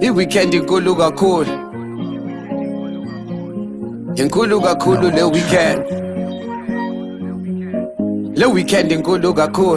I-weekend inkulu kakhulu, inkulu kakhulu le weekend. Le weekend inkulu kakhulu.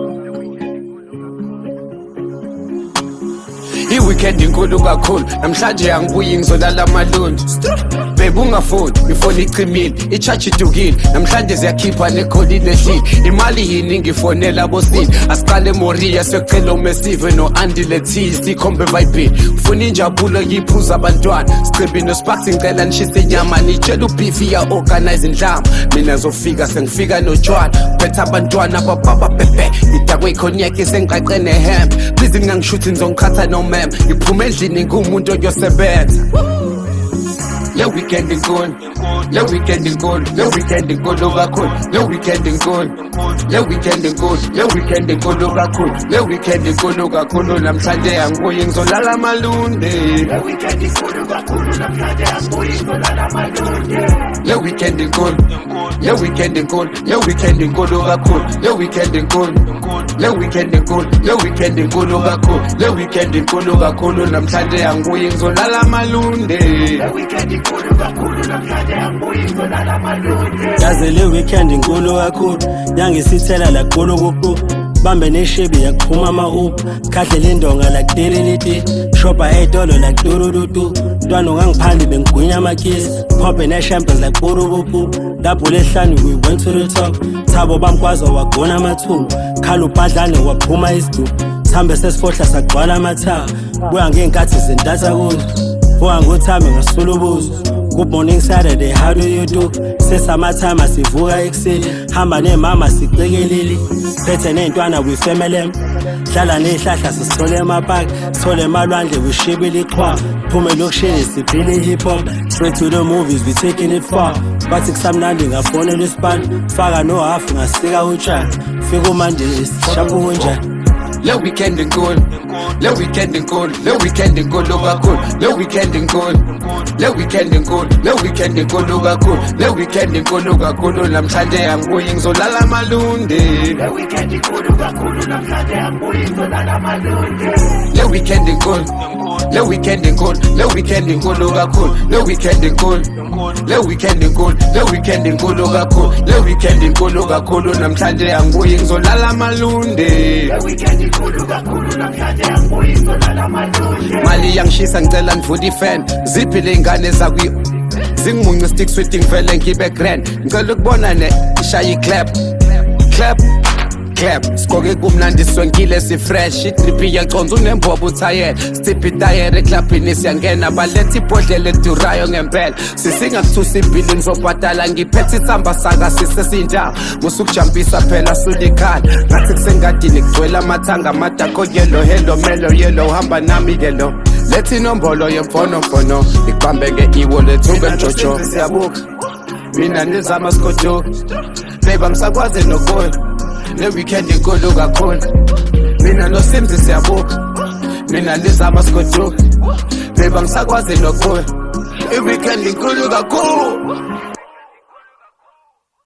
I-weekend inkulu kakhulu. Namhlanje angibuyi ngizolala amalundi. Babe ungafoni, ifoni icimile, i-charge idukile. Namhlanje ziyakhipha nekholi lehlile. Imali yini ngifonela bosini. Asiqale Moria siyocela uMesive no-Andy Lethies sikhombe vibini. Ufuna injabulo yiphuza abantwana. Sichibi no-Sparks ngicela nishise inyama. Nitshela uBeefy ya-organize indlama. Mina zofika sengifika notshwana. Phethe abantwana bababa bebe. Idakwe ikhonyeki sengiqaqe nehembe. Please ngingangishuthi ngizongikhatha nomem. Ngiphume endlini ngumuntu oyosebenza. Le weekend inkulu, le weekend inkulu, le weekend inkulu kakhulu, le weekend inkulu, le weekend inkulu, le weekend inkulu kakhulu, le weekend inkulu kakhulu. Namhlanje angibuyi ngizolala amalundi. Le weekend inkulu kakhulu, namhlanje angibuyi ngizolala amalundi. Le weekend inkulu, le weekend inkulu, le weekend inkulu kakhulu, le weekend inkulu, le weekend inkulu, le weekend inkulu kakhulu, le weekend inkulu kakhulu. Namhlanje angibuyi ngizolala amalundi. Le weekend inkulu kakhulu, namhlanje angibuyi ngizolala amalundi. Yaze le weekend inkulu kakhulu, yangisithela la kuku. Bambe neshibi yakuphuma ama-up, khahle lindonga la kudeleliti. Shopa ey'tolo la kuturututu. Ntwana ungangiphandi bengigwinya amakhisi. Phophe ne-champers la kurubuku. Dabhule ehlani we went to the top. Thabo bamkwazi wagona amathumbu. Khala ubhadlane waphuma isidubu. Thambe sesifohla sagcwala amathawa. Buya ngey'nkathi zintatha kuzo. Buya ngothame ngasula ubuzo. Good morning Saturday, how do you do? Sesamathama sivuka ekuseni. Hamba nemama sicekelile. Phethe ney'ntwana we family. Hlala ney'hlahla sisithole emapaki. Sithole emalwandle we shibile iqhwa. Phume lokishini siphile i-hip hop. Straight to the movies we taking it far. Bathi kusamnandi ngafonela ispan. Faka no half ngasika utshani. Fika umande sishapha unjani. Le weekend inkulu, le weekend inkulu, le weekend inkulu kakhulu, le weekend inkulu, le weekend inkulu, le weekend inkulu kakhulu, le weekend inkulu kakhulu. Namhlanje angibuyi ngizolala amalundi. Le weekend inkulu kakhulu, namhlanje angibuyi ngizolala amalundi. Le weekend inkulu, le weekend inkulu, le weekend inkulu kakhulu, le weekend inkulu, le weekend inkulu, le weekend inkulu kakhulu, le weekend inkulu kakhulu. Namhlanje angibuyi ngizolala amalundi. Le weekend inkulu kakhulu, namhlanje angibuyi ngizolala amalundi. Mali yangishisa ngicela nivule ifan. Ziphi le ngane zakwi zingimunye stick sweating vele ngibe grand. Ngicela ukubona ne ishaya iclap. Clap. Clap, skoke kumnandi sonkile si fresh. Itripi yaconza unembobo uthayela. Stiphi tayere eklapini siyangena. Baletha ibhodlela edurayo ngempela. Sisinga kuthusa ibhili nizobhadala. Ngiphethe isamba saka sisesinjalo. Musukujampisa phela sulikhala. Ngathi kusengadini kugcwele amathanga amadako yellow. Hello melo yellow hamba nami ke lo. Lethi inombolo yemfonofono. Ikubambe nge-e-wallet ube mjojo. Siyabuka mina nizama skojo. Babe angisakwazi nokuya. Le weekend inkulu kakhulu. Mina noSimzi siyabuka. Mina nizama skojo. Babe angisakwazi nokuya. I-weekend inkulu kakhulu.